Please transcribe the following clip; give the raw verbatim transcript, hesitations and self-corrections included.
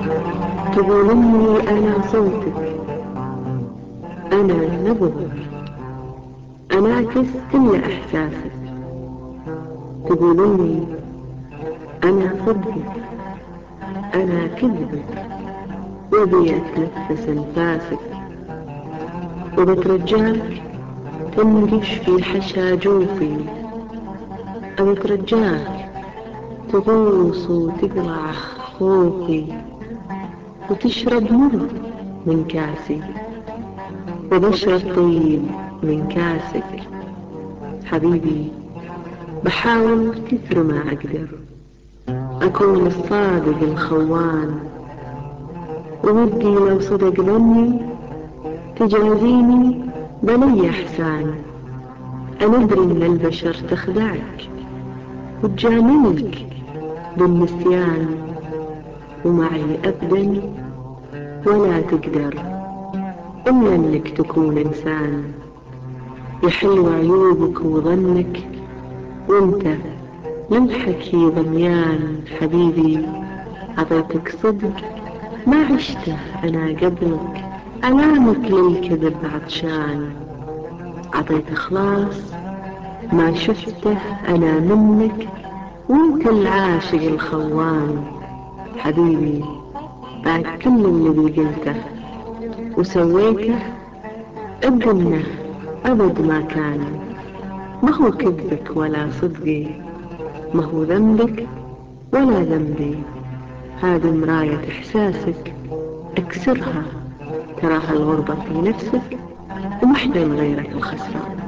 تقول إني أنا صوتك، أنا نبضك، أنعكس كل إحساسك. تقول إني أنا صدقك، أنا كذبك، وأبي أتنفس أنفاسك. وبترجاك تنقش في حشا جوفي، أبترجاك تغوص وتقلع خوفي، وتشرب مر من كاسي، وبشرب طيب من كاسك. حبيبي بحاول كثر ما أقدر أكون الصادق الخوان، وودي لو صدق ظني تجازيني بلي إحسان. أنا أدري إن البشر تخدعك وتجاملك بالنسيان، ومعي أبدا ولا تقدر إلا إنك تكون إنسان. يحلو عيوبك وظنك وانت للحكي ضميان. حبيبي عطيتك صدق ما عشته أنا قبلك، ألامك للكذب عطشان. عطيت إخلاص ما شفته أنا منك، وانت العاشق الخوان. حبيبي بعد كل الذي قلته وسويته ابقى انه أبد ما كان. ما هو كذبك ولا صدقي، ما هو ذنبك ولا ذنبي. هذه مراية إحساسك اكسرها، تراها الغربة في نفسك ومحدا غيرك الخسران.